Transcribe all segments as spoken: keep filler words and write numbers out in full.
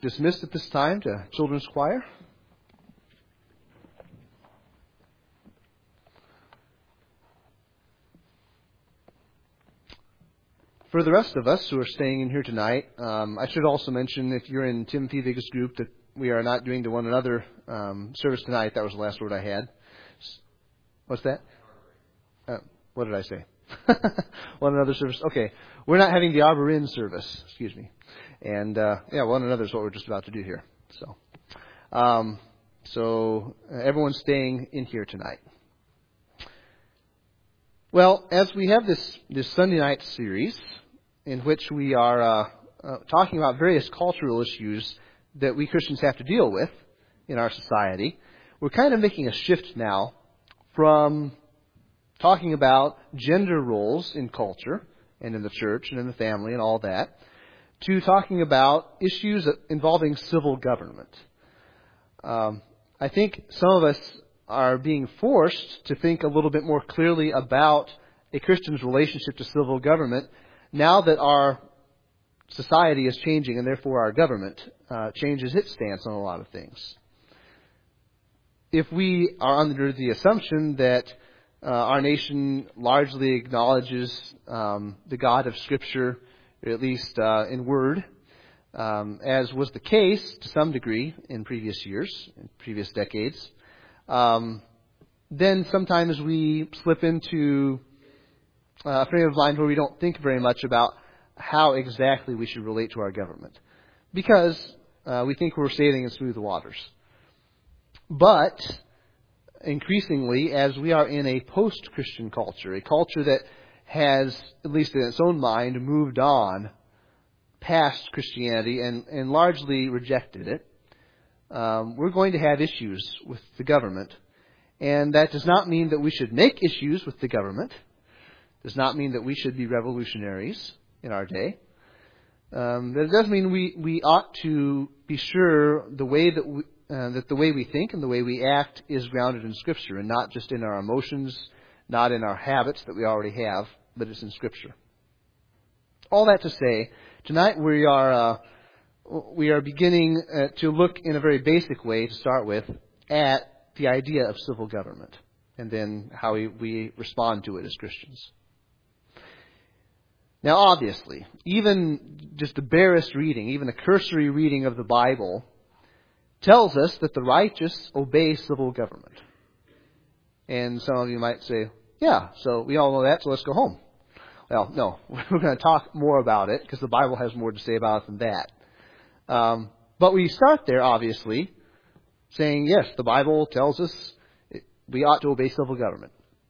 dismissed at this time to children's choir. For the rest of us who are staying in here tonight, um, I should also mention, if you're in Timothy Vigas' group, that we are not doing the one another um, service tonight. That was the last word I had. What's that? Uh, what did I say? One another service. Okay. We're not having the Arbor Inn service. Excuse me. And, uh, yeah, one another is what we're just about to do here. So, um, so uh, everyone's staying in here tonight. Well, as we have this, this Sunday night series in which we are uh, uh, talking about various cultural issues that we Christians have to deal with in our society, we're kind of making a shift now from talking about gender roles in culture and in the church and in the family and all that to talking about issues involving civil government. Um, I think some of us are being forced to think a little bit more clearly about a Christian's relationship to civil government now that our society is changing and therefore our government uh, changes its stance on a lot of things. If we are under the assumption that uh, our nation largely acknowledges um, the God of Scripture, at least uh, in word, um, as was the case to some degree in previous years, in previous decades, um, then sometimes we slip into a frame of mind where we don't think very much about how exactly we should relate to our government, because uh, we think we're sailing in smooth waters. But increasingly, as we are in a post-Christian culture, a culture that has, at least in its own mind, moved on past Christianity and, and largely rejected it, um, we're going to have issues with the government. And that does not mean that we should make issues with the government. Does not mean that we should be revolutionaries in our day. Um, that does mean we, we ought to be sure the way that we, uh, that the way we think and the way we act is grounded in Scripture and not just in our emotions, not in our habits that we already have, but it's in Scripture. All that to say, tonight we are uh, we are beginning uh, to look in a very basic way to start with at the idea of civil government and then how we, we respond to it as Christians. Now, obviously, even just the barest reading, even a cursory reading of the Bible tells us that the righteous obey civil government. And some of you might say, yeah, so we all know that, so let's go home. Well, no, we're going to talk more about it because the Bible has more to say about it than that. Um, but we start there, obviously, saying, yes, the Bible tells us we ought to obey civil government.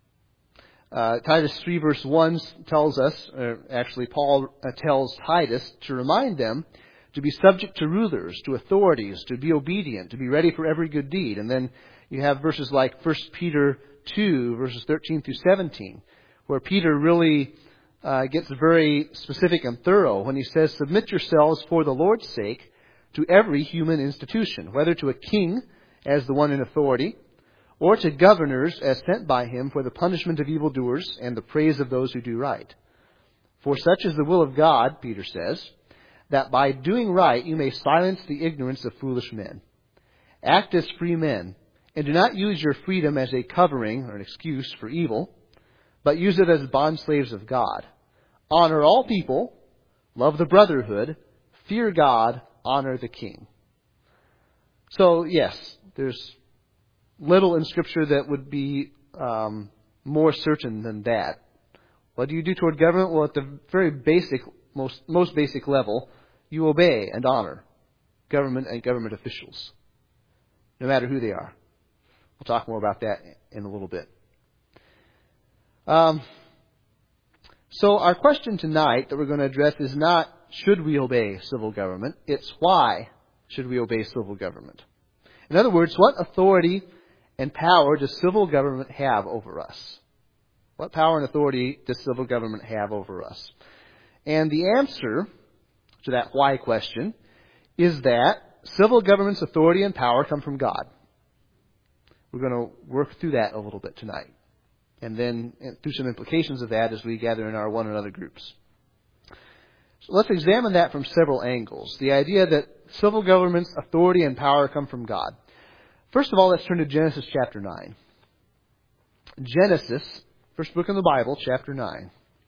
Uh, Titus three verse one tells us, or actually Paul uh, tells Titus to remind them to be subject to rulers, to authorities, to be obedient, to be ready for every good deed. And then you have verses like First Peter two verses thirteen through seventeen, where Peter really uh, gets very specific and thorough when he says, submit yourselves for the Lord's sake to every human institution, whether to a king as the one in authority, or to governors as sent by him for the punishment of evildoers and the praise of those who do right. For such is the will of God, Peter says, that by doing right you may silence the ignorance of foolish men. Act as free men, and do not use your freedom as a covering or an excuse for evil, but use it as bondslaves of God. Honor all people, love the brotherhood, fear God, honor the king. So, yes, there's little in Scripture that would be um, more certain than that. What do you do toward government? Well, at the very basic, most most basic level, you obey and honor government and government officials, no matter who they are. We'll talk more about that in a little bit. Um, so our question tonight that we're going to address is not, should we obey civil government? It's why should we obey civil government? In other words, what authority and power does civil government have over us? What power and authority does civil government have over us? And the answer to that why question is that civil government's authority and power come from God. We're going to work through that a little bit tonight. And then through some implications of that as we gather in our one another groups. So let's examine that from several angles. The idea that civil government's authority and power come from God. First of all, let's turn to Genesis chapter nine. Genesis, first book in the Bible, chapter nine.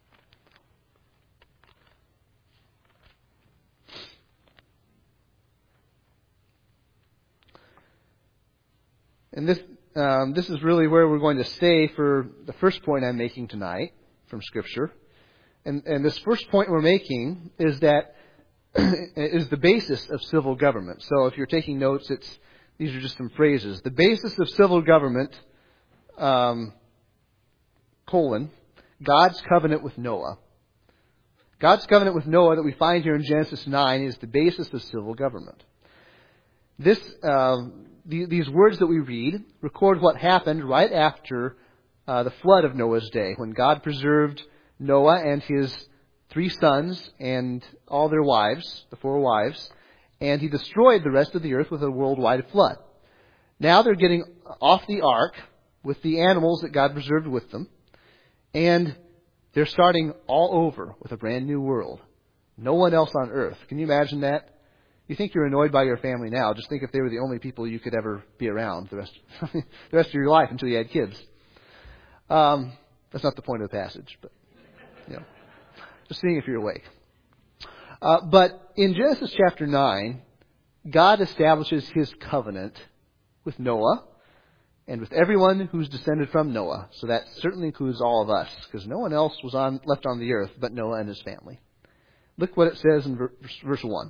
And this um, this is really where we're going to stay for the first point I'm making tonight from Scripture. And, and this first point we're making is that is the basis of civil government. So if you're taking notes, it's these are just some phrases. The basis of civil government, um, colon, God's covenant with Noah. God's covenant with Noah that we find here in Genesis nine is the basis of civil government. This, uh, the, these words that we read record what happened right after uh, the flood of Noah's day, when God preserved Noah and his three sons and all their wives, the four wives, and he destroyed the rest of the earth with a worldwide flood. Now they're getting off the ark with the animals that God preserved with them, and they're starting all over with a brand new world. No one else on earth. Can you imagine that? You think you're annoyed by your family now. Just think if they were the only people you could ever be around the rest, the rest of your life until you had kids. Um, that's not the point of the passage, but you know, just seeing if you're awake. Uh, but in Genesis chapter nine, God establishes His covenant with Noah and with everyone who's descended from Noah. So that certainly includes all of us, because no one else was on left on the earth but Noah and his family. Look what it says in verse one.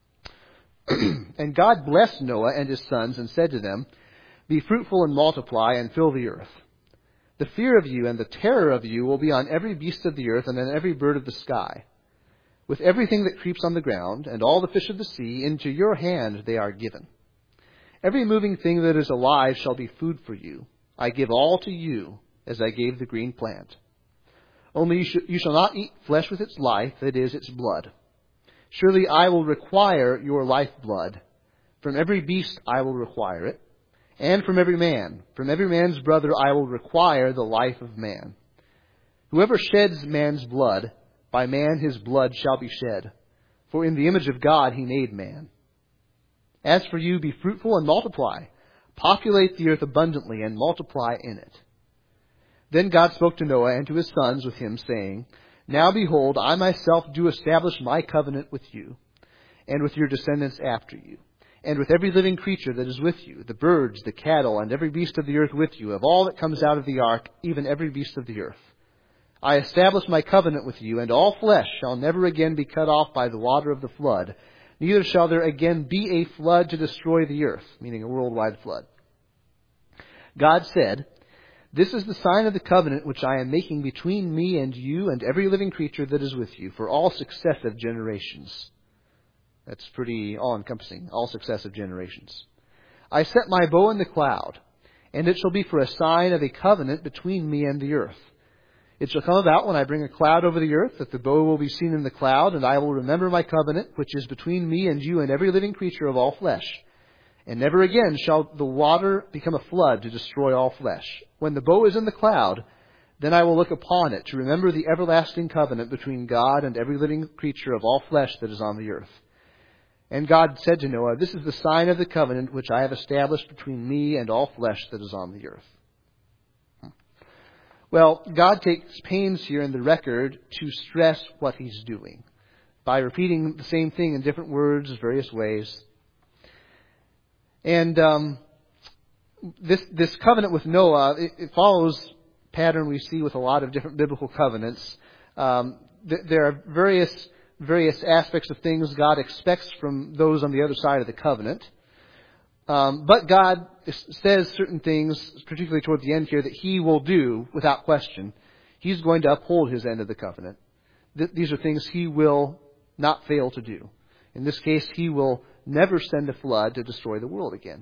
And God blessed Noah and his sons and said to them, "Be fruitful and multiply and fill the earth. The fear of you and the terror of you will be on every beast of the earth and on every bird of the sky. With everything that creeps on the ground and all the fish of the sea, into your hand they are given. Every moving thing that is alive shall be food for you. I give all to you as I gave the green plant. Only you, sh- you shall not eat flesh with its life, that is, its blood. Surely I will require your lifeblood. From every beast I will require it. And from every man, from every man's brother I will require the life of man. Whoever sheds man's blood, by man his blood shall be shed. For in the image of God he made man. As for you, be fruitful and multiply. Populate the earth abundantly and multiply in it." Then God spoke to Noah and to his sons with him, saying, "Now behold, I myself do establish my covenant with you, and with your descendants after you, and with every living creature that is with you, the birds, the cattle, and every beast of the earth with you, of all that comes out of the ark, even every beast of the earth. I establish my covenant with you, and all flesh shall never again be cut off by the water of the flood, neither shall there again be a flood to destroy the earth," meaning a worldwide flood. God said, "This is the sign of the covenant which I am making between me and you and every living creature that is with you for all successive generations." That's pretty all-encompassing, all successive generations. "I set my bow in the cloud, and it shall be for a sign of a covenant between me and the earth. It shall come about when I bring a cloud over the earth, that the bow will be seen in the cloud, and I will remember my covenant, which is between me and you and every living creature of all flesh. And never again shall the water become a flood to destroy all flesh. When the bow is in the cloud, then I will look upon it to remember the everlasting covenant between God and every living creature of all flesh that is on the earth." And God said to Noah, "This is the sign of the covenant which I have established between me and all flesh that is on the earth." Well, God takes pains here in the record to stress what He's doing by repeating the same thing in different words, various ways. And um, this this covenant with Noah, it, it follows a pattern we see with a lot of different biblical covenants. Um, th- there are various various aspects of things God expects from those on the other side of the covenant. Um, but God says certain things, particularly toward the end here, that He will do without question. He's going to uphold His end of the covenant. Th- these are things He will not fail to do. In this case, He will never send a flood to destroy the world again.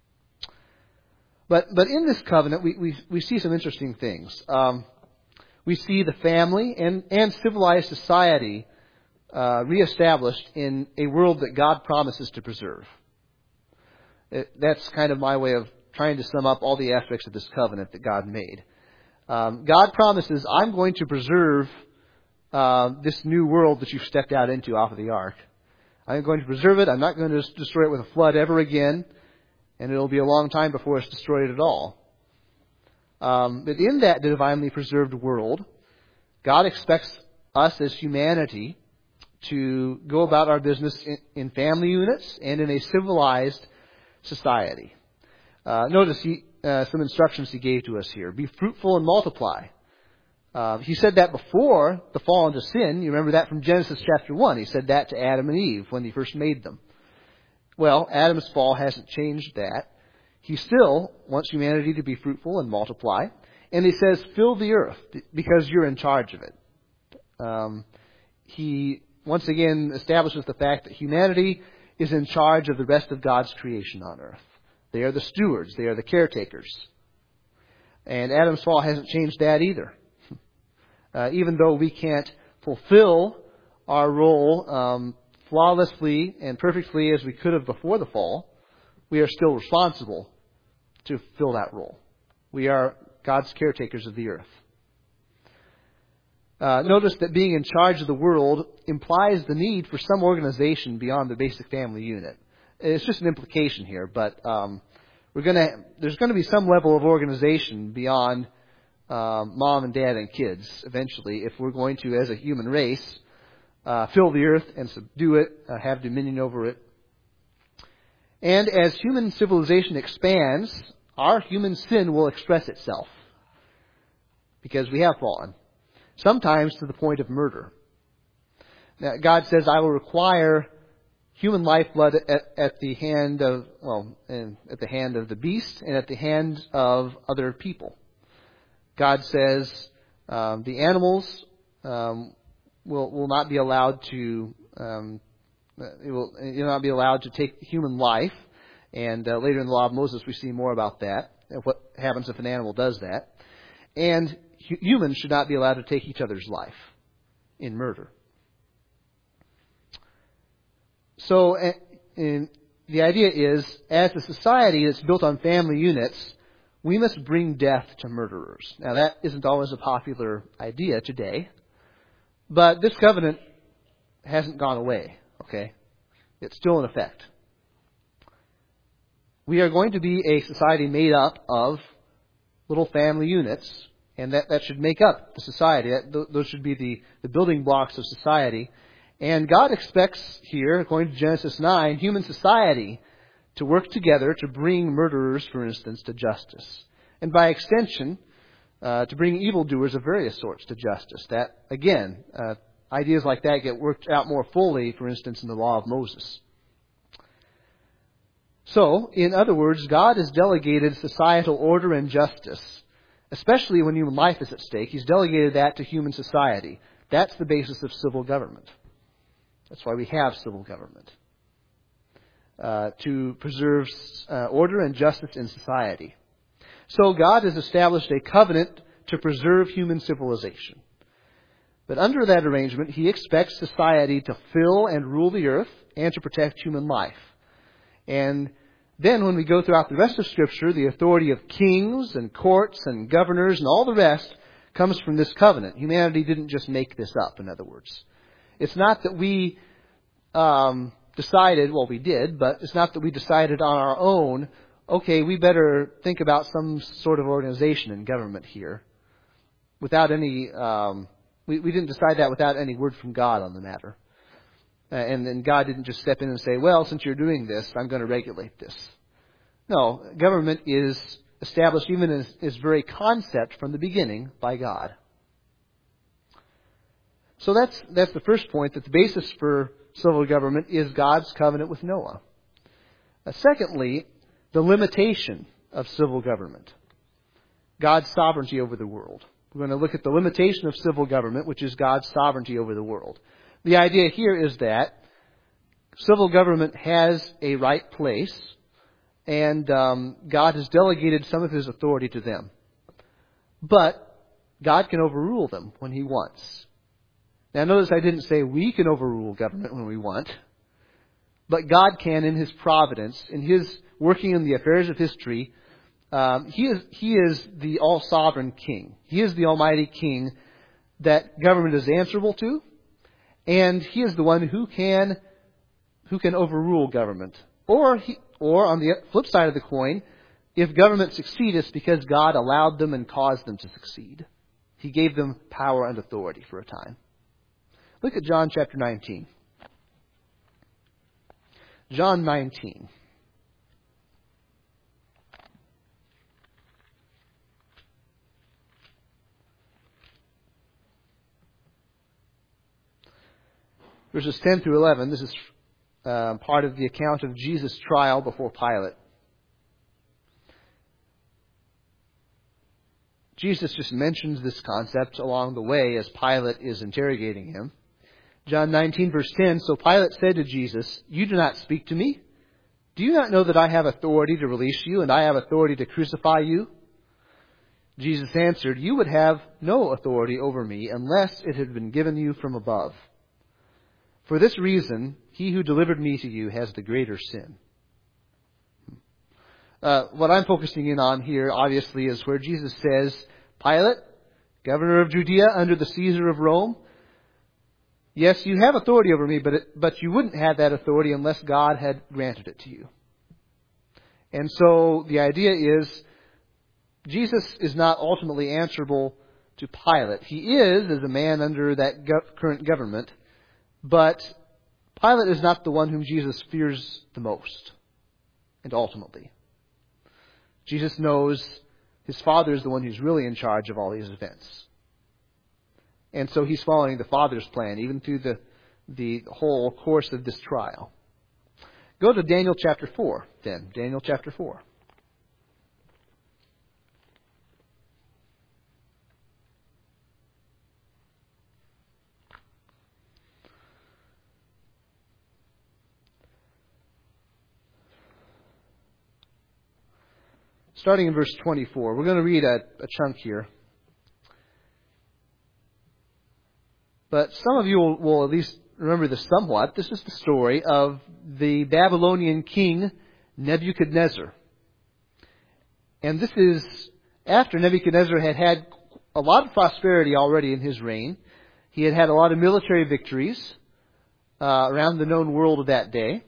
But but in this covenant, we, we, we see some interesting things. Um, we see the family and, and civilized society uh, reestablished in a world that God promises to preserve. It, that's kind of my way of trying to sum up all the aspects of this covenant that God made. Um, God promises, "I'm going to preserve uh, this new world that you've stepped out into off of the ark. I'm going to preserve it. I'm not going to destroy it with a flood ever again. And it'll be a long time before it's destroyed at all. Um, but in that divinely preserved world, God expects us as humanity to go about our business in, in family units and in a civilized society. Uh, notice he, uh, some instructions he gave to us here. Be fruitful and multiply. Uh, he said that before the fall into sin. You remember that from Genesis chapter one. He said that to Adam and Eve when he first made them. Well, Adam's fall hasn't changed that. He still wants humanity to be fruitful and multiply. And he says, fill the earth because you're in charge of it. Um, he once again establishes the fact that humanity is in charge of the rest of God's creation on earth. They are the stewards. They are the caretakers. And Adam's fall hasn't changed that either. Uh, even though we can't fulfill our role um, flawlessly and perfectly as we could have before the fall, we are still responsible to fill that role. We are God's caretakers of the earth. Uh, notice that being in charge of the world implies the need for some organization beyond the basic family unit. It's just an implication here, but um, we're gonna there's going to be some level of organization beyond um, mom and dad and kids eventually if we're going to, as a human race, uh, fill the earth and subdue it, uh, have dominion over it. And as human civilization expands, our human sin will express itself because we have fallen, sometimes to the point of murder. Now, God says, I will require human lifeblood at, at the hand of, well, at the hand of the beast and at the hand of other people. God says um, the animals um, will will not be allowed to um, it will, it will not be allowed to take human life. And uh, later in the law of Moses, we see more about that. What happens if an animal does that? And hu- humans should not be allowed to take each other's life in murder. So, uh, in, the idea is, as a society that's built on family units, we must bring death to murderers. Now, that isn't always a popular idea today, but this covenant hasn't gone away, okay? It's still in effect. We are going to be a society made up of little family units, and that, that should make up the society. That, those should be the, the building blocks of society. And God expects here, according to Genesis nine, human society to work together to bring murderers, for instance, to justice. And by extension, uh, to bring evildoers of various sorts to justice. That, again, uh, ideas like that get worked out more fully, for instance, in the law of Moses. So, in other words, God has delegated societal order and justice, especially when human life is at stake. He's delegated that to human society. That's the basis of civil government. That's why we have civil government. Uh, to preserve uh, order and justice in society. So God has established a covenant to preserve human civilization. But under that arrangement, He expects society to fill and rule the earth and to protect human life. And then when we go throughout the rest of Scripture, the authority of kings and courts and governors and all the rest comes from this covenant. Humanity didn't just make this up, in other words. It's not that we um, decided, well, we did, but it's not that we decided on our own, okay, we better think about some sort of organization in government here. Without any, um, we, we didn't decide that without any word from God on the matter. Uh, and then God didn't just step in and say, well, since you're doing this, I'm going to regulate this. No, government is established even in its very concept from the beginning by God. So that's that's the first point, that the basis for civil government is God's covenant with Noah. Uh, secondly, the limitation of civil government. God's sovereignty over the world. We're going to look at the limitation of civil government, which is God's sovereignty over the world. The idea here is that civil government has a right place, and um, God has delegated some of His authority to them. But God can overrule them when He wants. Now notice I didn't say we can overrule government when we want, but God can in His providence, in His working in the affairs of history. Um, he is He is the all-sovereign King. He is the Almighty King that government is answerable to, and He is the one who can who can overrule government. Or, he, or on the flip side of the coin, if government succeed, it's because God allowed them and caused them to succeed. He gave them power and authority for a time. Look at John chapter nineteen. John nineteen. Verses ten through eleven. This is uh, part of the account of Jesus' trial before Pilate. Jesus just mentions this concept along the way as Pilate is interrogating him. John nineteen, verse ten, "So Pilate said to Jesus, 'You do not speak to me? Do you not know that I have authority to release you, and I have authority to crucify you?' Jesus answered, 'You would have no authority over me unless it had been given you from above. For this reason, he who delivered me to you has the greater sin.'" Uh, what I'm focusing in on here, obviously, is where Jesus says, "Pilate, governor of Judea under the Caesar of Rome, yes, you have authority over me, but it, but you wouldn't have that authority unless God had granted it to you." And so the idea is, Jesus is not ultimately answerable to Pilate. He is, as a man under that go- current government, but Pilate is not the one whom Jesus fears the most, and ultimately. Jesus knows His Father is the one who's really in charge of all these events. And so He's following the Father's plan, even through the, the whole course of this trial. Go to Daniel chapter four, then. Daniel chapter four. Starting in verse twenty-four. We're going to read a, a chunk here. But some of you will, will at least remember this somewhat. This is the story of the Babylonian king Nebuchadnezzar. And this is after Nebuchadnezzar had had a lot of prosperity already in his reign. He had had a lot of military victories uh, around the known world of that day.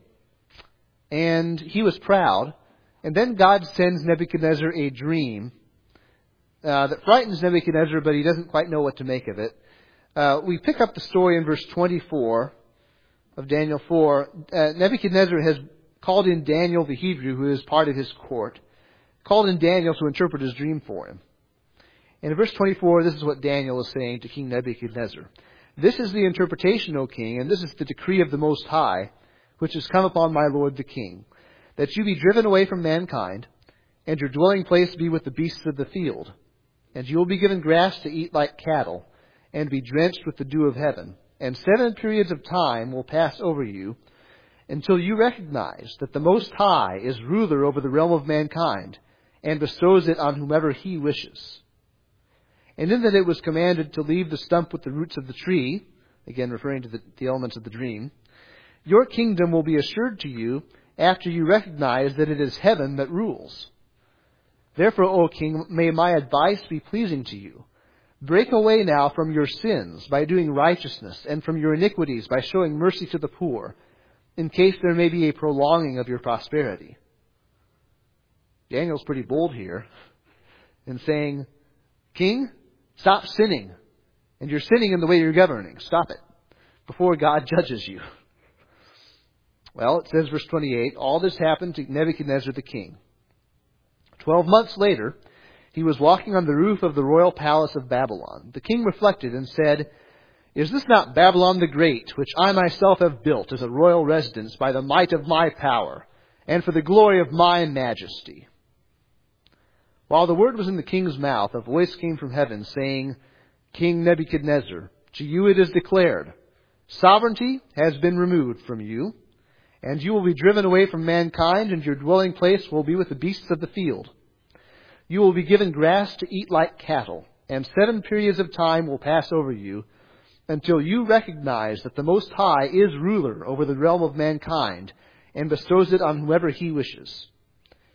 And he was proud. And then God sends Nebuchadnezzar a dream uh, that frightens Nebuchadnezzar, but he doesn't quite know what to make of it. Uh, we pick up the story in verse twenty-four of Daniel four. Uh, Nebuchadnezzar has called in Daniel the Hebrew, who is part of his court, called in Daniel to interpret his dream for him. And in verse twenty-four, this is what Daniel is saying to King Nebuchadnezzar. "This is the interpretation, O king, and this is the decree of the Most High, which has come upon my lord the king, that you be driven away from mankind, and your dwelling place be with the beasts of the field. And you will be given grass to eat like cattle, and be drenched with the dew of heaven. And seven periods of time will pass over you, until you recognize that the Most High is ruler over the realm of mankind, and bestows it on whomever He wishes. And in that it was commanded to leave the stump with the roots of the tree," again referring to the, the elements of the dream, "your kingdom will be assured to you after you recognize that it is heaven that rules. Therefore, O king, may my advice be pleasing to you. Break away now from your sins by doing righteousness, and from your iniquities by showing mercy to the poor, in case there may be a prolonging of your prosperity." Daniel's pretty bold here in saying, "King, stop sinning. And you're sinning in the way you're governing. Stop it before God judges you." Well, it says, verse twenty-eight, "All this happened to Nebuchadnezzar the king. Twelve months later, he was walking on the roof of the royal palace of Babylon. The king reflected and said, 'Is this not Babylon the Great, which I myself have built as a royal residence by the might of my power, and for the glory of my majesty?' While the word was in the king's mouth, a voice came from heaven, saying, 'King Nebuchadnezzar, to you it is declared, sovereignty has been removed from you, and you will be driven away from mankind, and your dwelling place will be with the beasts of the field. You will be given grass to eat like cattle, and seven periods of time will pass over you, until you recognize that the Most High is ruler over the realm of mankind, and bestows it on whoever He wishes.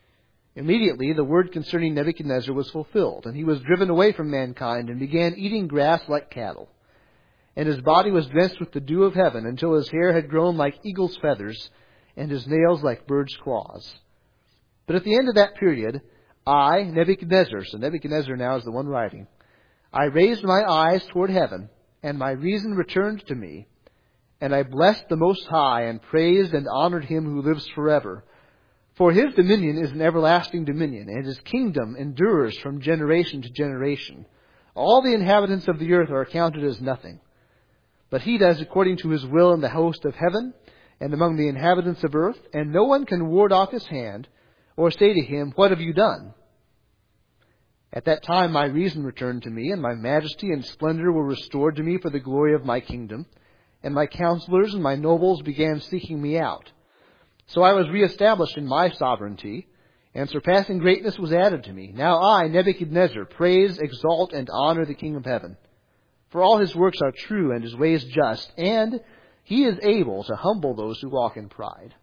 Immediately the word concerning Nebuchadnezzar was fulfilled, and he was driven away from mankind and began eating grass like cattle. And his body was drenched with the dew of heaven until his hair had grown like eagle's feathers and his nails like bird's claws. But at the end of that period, I, Nebuchadnezzar, so Nebuchadnezzar now is the one writing, I raised my eyes toward heaven, and my reason returned to me. And I blessed the Most High, and praised and honored him who lives forever. For his dominion is an everlasting dominion, and his kingdom endures from generation to generation. All the inhabitants of the earth are accounted as nothing. But he does according to his will in the host of heaven, and among the inhabitants of earth, and no one can ward off his hand, or say to him, What have you done? At that time my reason returned to me, and my majesty and splendor were restored to me for the glory of my kingdom. And my counselors and my nobles began seeking me out. So I was reestablished in my sovereignty, and surpassing greatness was added to me. Now I, Nebuchadnezzar, praise, exalt, and honor the King of heaven. For all his works are true, and his ways just, and he is able to humble those who walk in pride.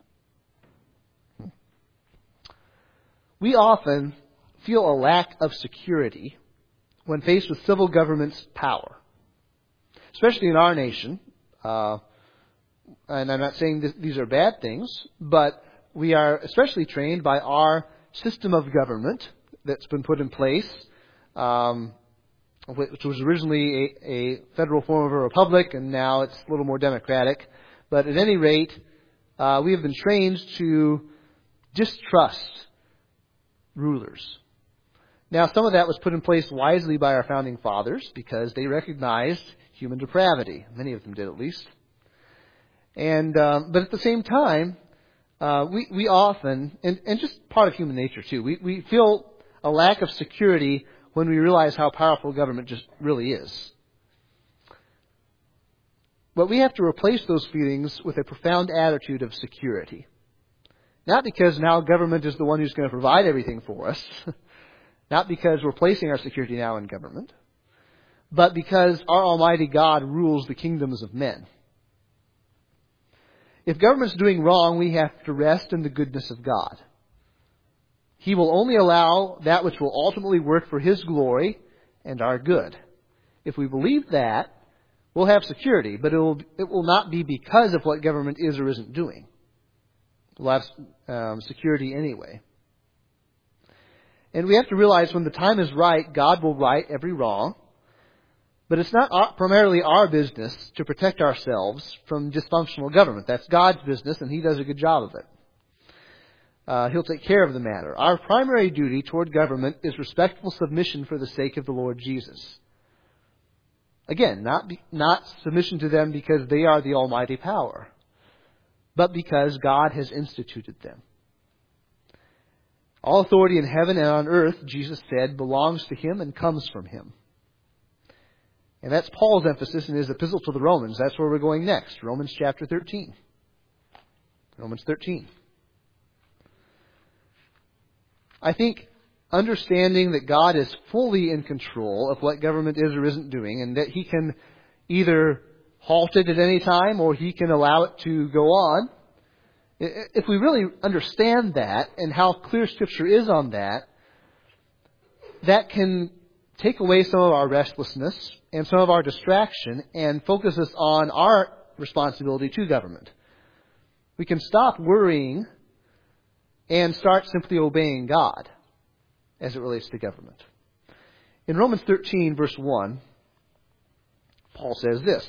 We often feel a lack of security when faced with civil government's power, especially in our nation. Uh, and I'm not saying this, these are bad things, but we are especially trained by our system of government that's been put in place, um, which was originally a, a federal form of a republic, and now it's a little more democratic. But at any rate, uh, we have been trained to distrust rulers. Now, some of that was put in place wisely by our founding fathers because they recognized human depravity. Many of them did, at least. And um, but at the same time, uh, we we often, and, and just part of human nature too, we, we feel a lack of security when we realize how powerful government just really is. But we have to replace those feelings with a profound attitude of security. Not because now government is the one who's going to provide everything for us. Not because we're placing our security now in government. But because our Almighty God rules the kingdoms of men. If government's doing wrong, we have to rest in the goodness of God. He will only allow that which will ultimately work for His glory and our good. If we believe that, we'll have security, but it will, it will not be because of what government is or isn't doing. We'll have um, security anyway. And we have to realize when the time is right, God will right every wrong. But it's not our, primarily our business to protect ourselves from dysfunctional government. That's God's business, and He does a good job of it. Uh, he'll take care of the matter. Our primary duty toward government is respectful submission for the sake of the Lord Jesus. Again, not be, not submission to them because they are the almighty power, but because God has instituted them. All authority in heaven and on earth, Jesus said, belongs to Him and comes from Him. And that's Paul's emphasis in his epistle to the Romans. That's where we're going next. Romans chapter thirteen. Romans thirteen. I think understanding that God is fully in control of what government is or isn't doing, and that He can either halt it at any time or He can allow it to go on. If we really understand that and how clear Scripture is on that, that can take away some of our restlessness and some of our distraction and focus us on our responsibility to government. We can stop worrying and start simply obeying God as it relates to government. In Romans thirteen, verse one, Paul says this: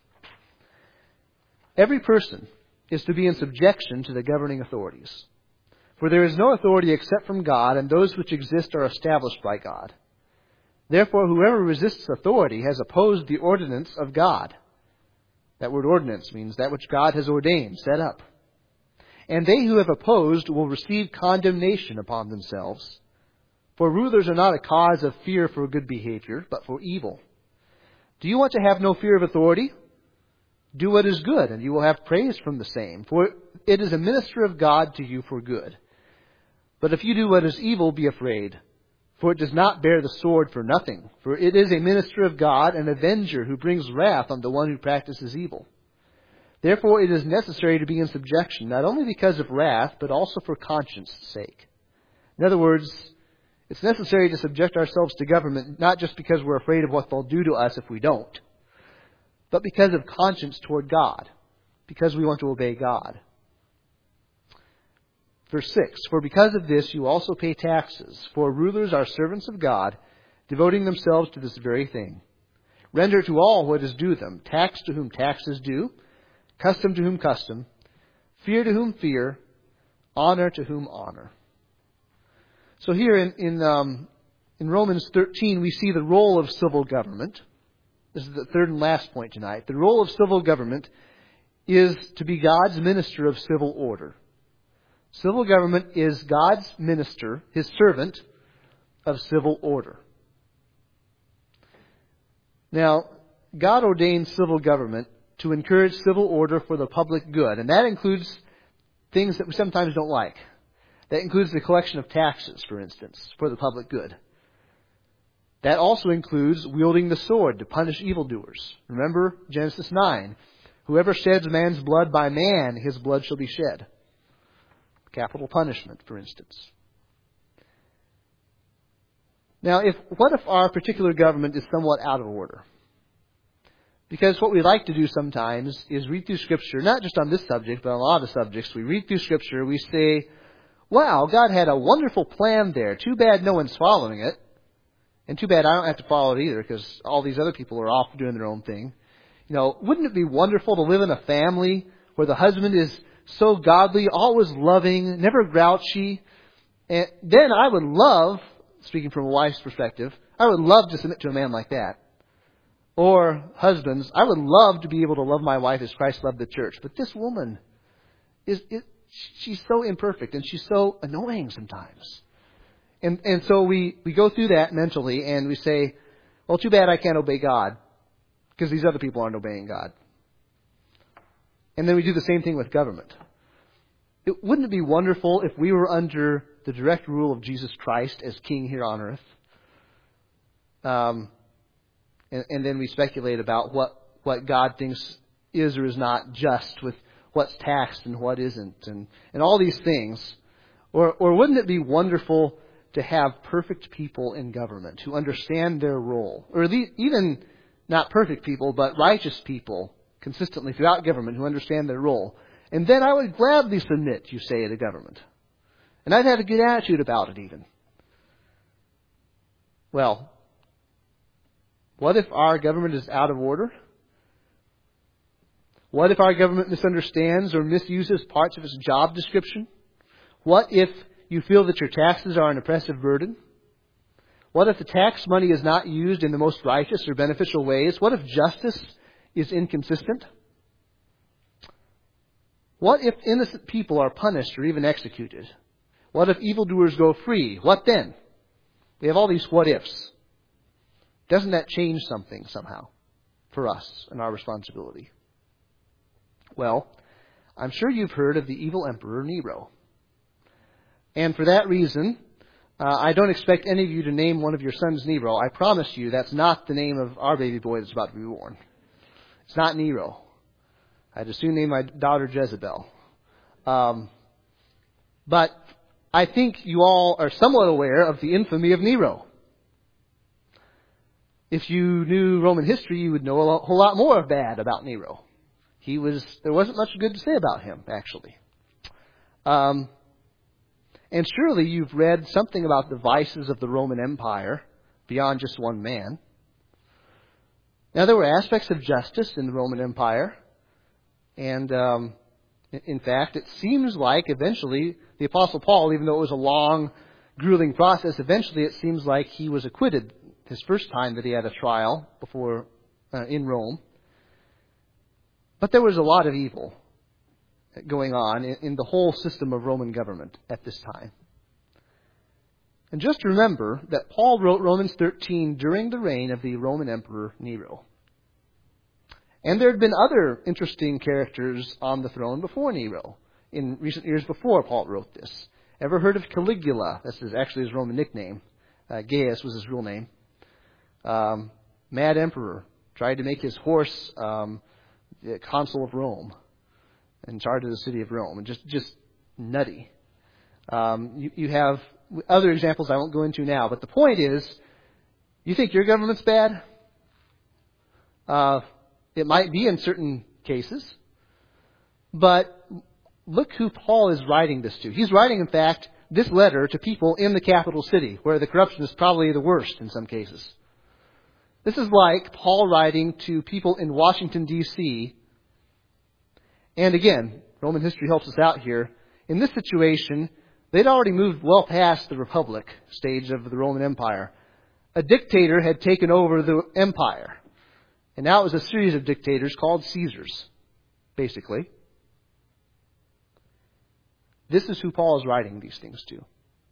Every person is to be in subjection to the governing authorities. For there is no authority except from God, and those which exist are established by God. Therefore, whoever resists authority has opposed the ordinance of God. That word ordinance means that which God has ordained, set up. And they who have opposed will receive condemnation upon themselves. For rulers are not a cause of fear for good behavior, but for evil. Do you want to have no fear of authority? Do what is good, and you will have praise from the same. For it is a minister of God to you for good. But if you do what is evil, be afraid. For it does not bear the sword for nothing. For it is a minister of God, an avenger who brings wrath on the one who practices evil. Therefore it is necessary to be in subjection, not only because of wrath, but also for conscience' sake. In other words, it's necessary to subject ourselves to government not just because we're afraid of what they'll do to us if we don't, but because of conscience toward God, because we want to obey God. Verse six, for because of this you also pay taxes, for rulers are servants of God, devoting themselves to this very thing. Render to all what is due them, tax to whom tax is due, custom to whom custom, fear to whom fear, honor to whom honor. So here in in, um, in Romans thirteen, we see the role of civil government. This is the third and last point tonight. The role of civil government is to be God's minister of civil order. Civil government is God's minister, His servant, of civil order. Now, God ordained civil government to encourage civil order for the public good, and that includes things that we sometimes don't like. That includes the collection of taxes, for instance, for the public good. That also includes wielding the sword to punish evildoers. Remember Genesis nine. Whoever sheds man's blood by man, his blood shall be shed. Capital punishment, for instance. Now, if what if our particular government is somewhat out of order? Because what we like to do sometimes is read through Scripture, not just on this subject, but on a lot of subjects. We read through Scripture, we say, wow, God had a wonderful plan there. Too bad no one's following it. And too bad I don't have to follow it either, because all these other people are off doing their own thing. You know, wouldn't it be wonderful to live in a family where the husband is so godly, always loving, never grouchy? And then I would love, speaking from a wife's perspective, I would love to submit to a man like that. Or husbands, I would love to be able to love my wife as Christ loved the church. But this woman, is, is she's so imperfect and she's so annoying sometimes. And and so we, we go through that mentally and we say, well, too bad I can't obey God because these other people aren't obeying God. And then we do the same thing with government. It, wouldn't it be wonderful if we were under the direct rule of Jesus Christ as King here on earth? Um, and, and then we speculate about what, what God thinks is or is not just with what's taxed and what isn't, and, and all these things. Or, or wouldn't it be wonderful to have perfect people in government who understand their role? Or even not perfect people, but righteous people consistently throughout government who understand their role. And then I would gladly submit, you say, to government. And I'd have a good attitude about it even. Well, what if our government is out of order? What if our government misunderstands or misuses parts of its job description? What if you feel that your taxes are an oppressive burden? What if the tax money is not used in the most righteous or beneficial ways? What if justice is inconsistent? What if innocent people are punished or even executed? What if evildoers go free? What then? We have all these what ifs. Doesn't that change something somehow for us and our responsibility? Well, I'm sure you've heard of the evil emperor Nero. And for that reason, uh, I don't expect any of you to name one of your sons Nero. I promise you that's not the name of our baby boy that's about to be born. It's not Nero. I'd as soon name my daughter Jezebel. Um, but I think you all are somewhat aware of the infamy of Nero. If you knew Roman history, you would know a whole lot more bad about Nero. He was, there wasn't much good to say about him, actually. Um, and surely you've read something about the vices of the Roman Empire beyond just one man. Now, there were aspects of justice in the Roman Empire. And, um, in fact, it seems like eventually the Apostle Paul, even though it was a long, grueling process, eventually it seems like he was acquitted his first time that he had a trial before uh, in Rome. But there was a lot of evil going on in, in the whole system of Roman government at this time. And just remember that Paul wrote Romans thirteen during the reign of the Roman Emperor Nero. And there had been other interesting characters on the throne before Nero, in recent years before Paul wrote this. Ever heard of Caligula? This is actually his Roman nickname. Uh, Gaius was his real name. Um, mad emperor. Tried to make his horse um, the consul of Rome, in charge of the city of Rome. And just, just nutty. Um, you, you have other examples I won't go into now. But the point is, you think your government's bad? Uh, it might be in certain cases. But look who Paul is writing this to. He's writing, in fact, this letter to people in the capital city, where the corruption is probably the worst in some cases. This is like Paul writing to people in Washington, D C And again, Roman history helps us out here. In this situation, they'd already moved well past the republic stage of the Roman Empire. A dictator had taken over the empire. And now it was a series of dictators called Caesars, basically. This is who Paul is writing these things to.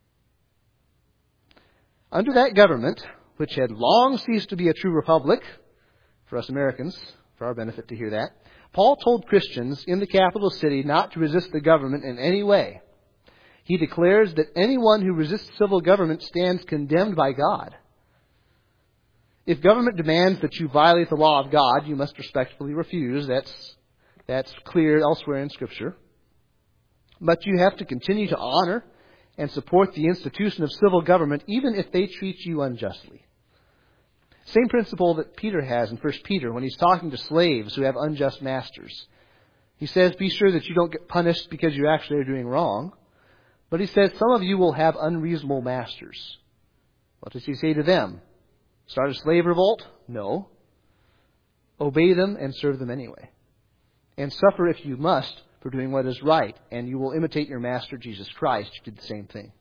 Under that government, which had long ceased to be a true republic, for us Americans, for our benefit to hear that, Paul told Christians in the capital city not to resist the government in any way. He declares that anyone who resists civil government stands condemned by God. If government demands that you violate the law of God, you must respectfully refuse. That's, that's clear elsewhere in Scripture. But you have to continue to honor and support the institution of civil government even if they treat you unjustly. Same principle that Peter has in First Peter when he's talking to slaves who have unjust masters. He says, be sure that you don't get punished because you actually are doing wrong. But he says, some of you will have unreasonable masters. What does he say to them? Start a slave revolt? No. Obey them and serve them anyway. And suffer if you must for doing what is right, and you will imitate your master Jesus Christ, who did the same thing.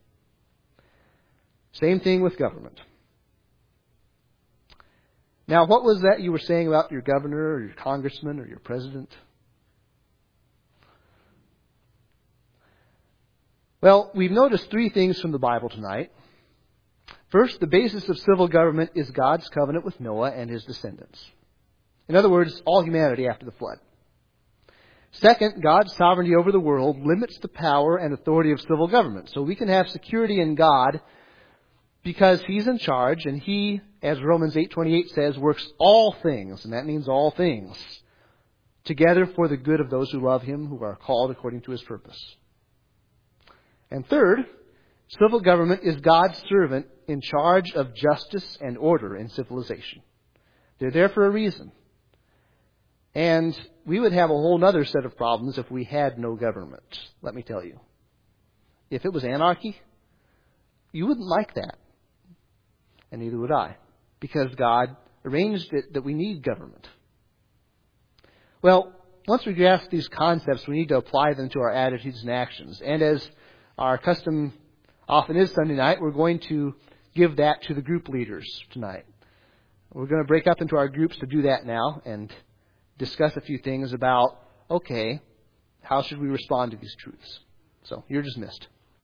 Same thing with government. Now, what was that you were saying about your governor or your congressman or your president? Well, we've noticed three things from the Bible tonight. First, the basis of civil government is God's covenant with Noah and his descendants. In other words, all humanity after the flood. Second, God's sovereignty over the world limits the power and authority of civil government. So we can have security in God because He's in charge, and He, as Romans eight twenty-eight says, works all things, and that means all things, together for the good of those who love Him, who are called according to His purpose. And third, civil government is God's servant in charge of justice and order in civilization. They're there for a reason. And we would have a whole other set of problems if we had no government, let me tell you. If it was anarchy, you wouldn't like that. And neither would I. Because God arranged it that we need government. Well, once we grasp these concepts, we need to apply them to our attitudes and actions. And as our custom often is Sunday night, we're going to give that to the group leaders tonight. We're going to break up into our groups to do that now and discuss a few things about, okay, how should we respond to these truths? So, you're dismissed.